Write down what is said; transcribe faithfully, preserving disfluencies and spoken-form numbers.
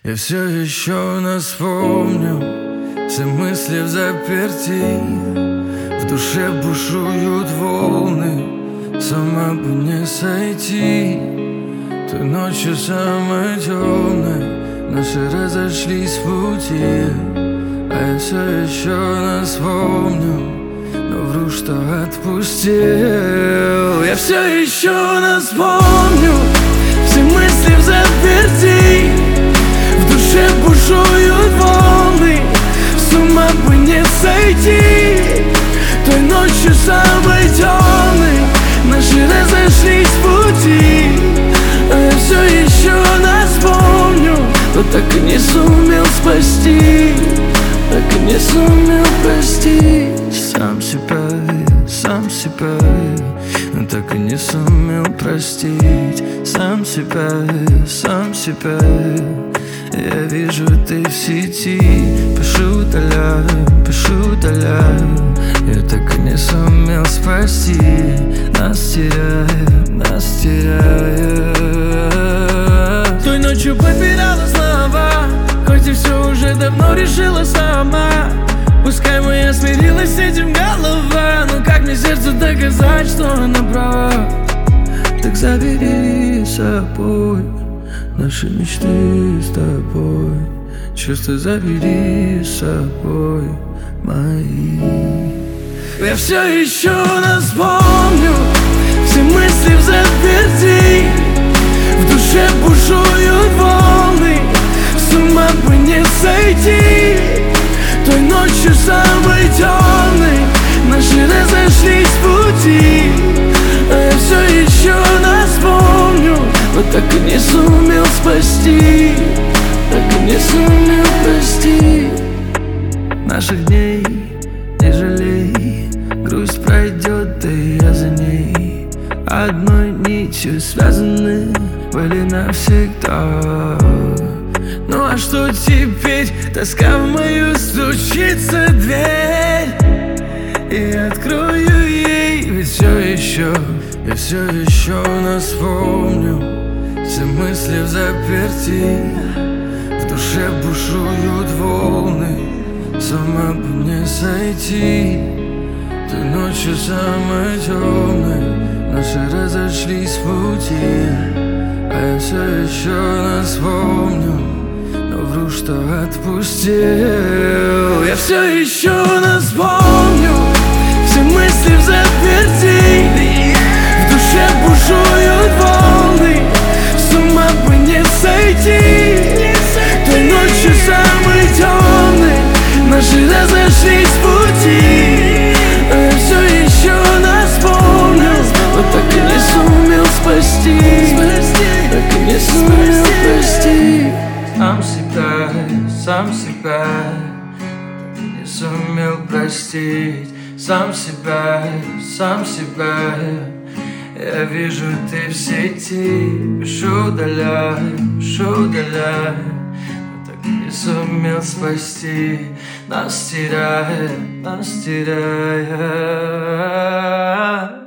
Я все еще нас помню, все мысли в заперти, в душе бушуют волны, с ума бы не сойти. Той ночью самой темной наши разошлись в пути, а я все еще нас помню, но вру, что отпустил. Я все еще нас помню, все мысли в заперти, в душе бушуют волны, с ума бы не сойти. Той ночью самой темной наши разошлись в пути, а я все еще нас помню, но так и не сумел спасти, так и не сумел простить. Сам себя, сам себя, но так и не сумел простить. Сам себя, сам себя. Я вижу, ты в сети, пишу, удаляю, пишу, удаляю. Я так и не сумел спасти, нас теряя, нас теряя. Той ночью попирала слова, хоть и все уже давно решила сама. Пускай моя смирилась с этим голова, но как мне сердцу доказать, что она права? Так забери с собой наши мечты с тобой, чувства забери с собой мои. Я все еще нас помню, все мысли в заперти, в душе бушуют волны, с ума бы не сойти. Той ночью самой темной наши разошлись в пути, а я все еще нас помню, но так и не сумел спасти, так и не сумел простить. Наших дней не жалей, грусть пройдет, да и я за ней. Одной нитью связаны были навсегда. Ну а что теперь? Тоска в мою стучится дверь, и открою ей, ведь все еще, я все еще нас помню. Все мысли в заперти, в душе бушуют волны, с ума бы не сойти. Той ночью самой темной наши разошлись в пути, а я все еще нас помню, но вру, что отпустил. Я все еще нас помню, все мысли в заперти, в душе бушуют волны, с ума бы не сойти. Той ночью самой темной наши разошлись в пути, а я все еще нас помню, но так и не сумел спасти, так и не сумел простить. Сам себя, сам себя, так и не сумел простить. Сам себя, сам себя. Я вижу, ты в сети, пишу, удаляю, пишу, удаляю, но так и не сумел спасти, нас теряя, нас теряя.